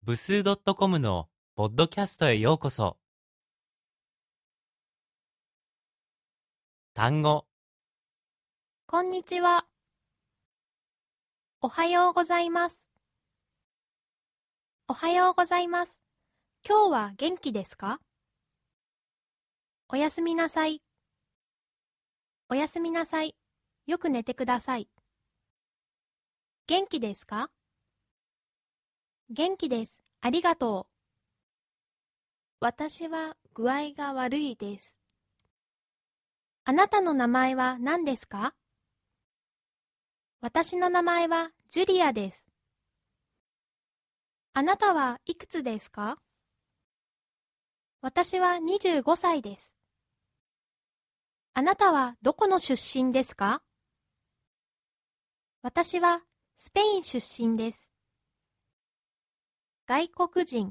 部数 .com のポッドキャストへようこそ。単語、 こんにちは。おはようございます。おはようございます。今日は元気ですか？おやすみなさい。おやすみなさい。よく寝てください。元気ですか？元気です。ありがとう。私は具合が悪いです。あなたの名前は何ですか？私の名前はジュリアです。あなたはいくつですか？私は25歳です。あなたはどこの出身ですか？私はスペイン出身です。外国人。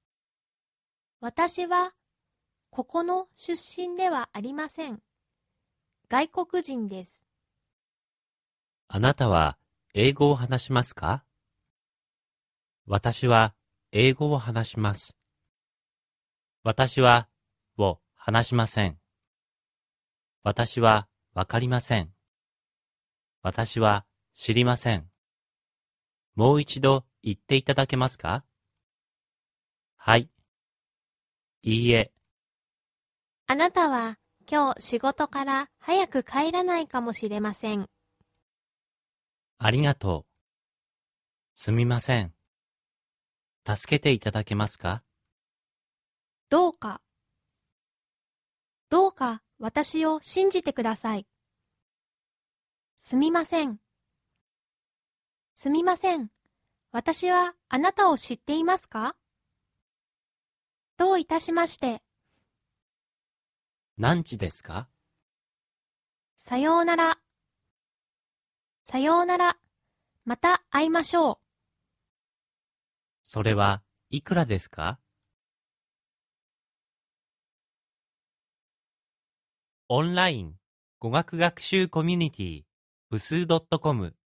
私はここの出身ではありません。外国人です。 あなたは英語を話しますか？私は英語を話します。私はを話しません。私はわかりません。私は知りません。もう一度言っていただけますか？はい。いいえ。 あなたは今日仕事から早く帰らないかもしれません。 ありがとう。すみません。助けていただけますか？ どうか、どうか私を信じてください。すみません。すみません。私はあなたを知っていますか？どういたしまして。 何時ですか？ さようなら。さようなら。また会いましょう。 それはいくらですか？オンライン語学学習コミュニティ部数 .com